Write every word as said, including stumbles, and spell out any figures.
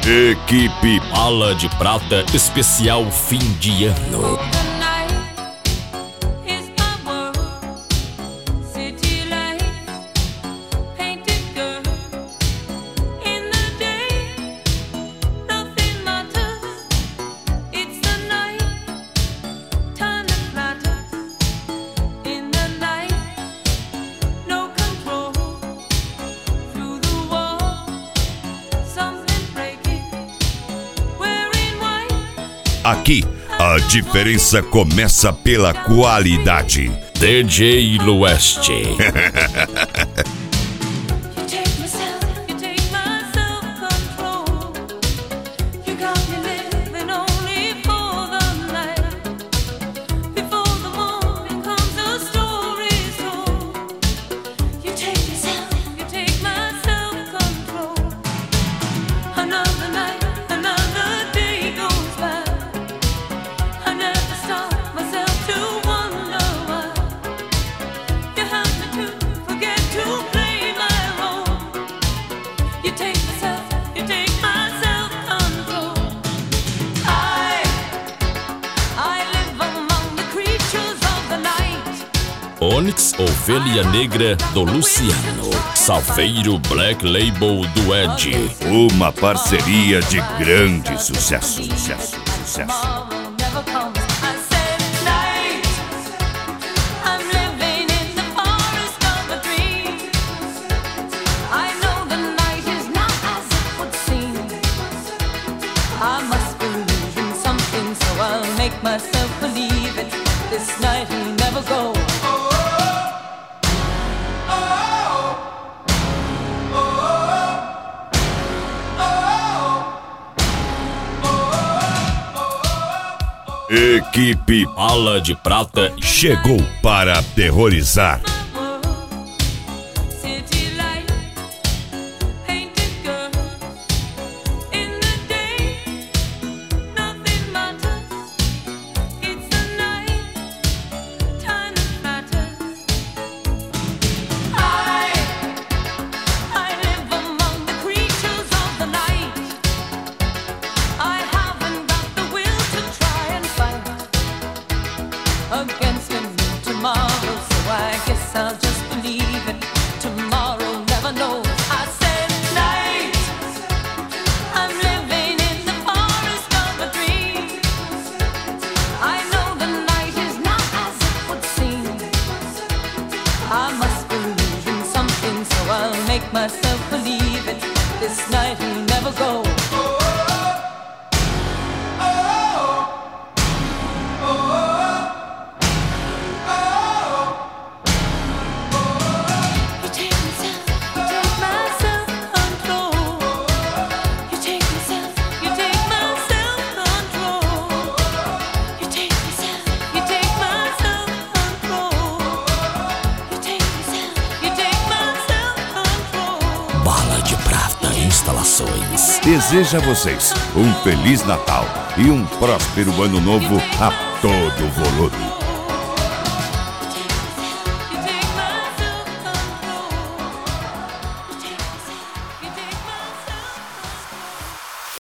Equipe Bala de Prata especial fim de ano. Aqui, a diferença começa pela qualidade. D J Lueste. Onyx, Ovelha Negra do Luciano, Salveiro Black Label do Ed. Uma parceria de grande sucesso, sucesso, sucesso. Equipe Bala de Prata chegou para aterrorizar. Deseja a vocês um Feliz Natal e um próspero Ano Novo a todo volume.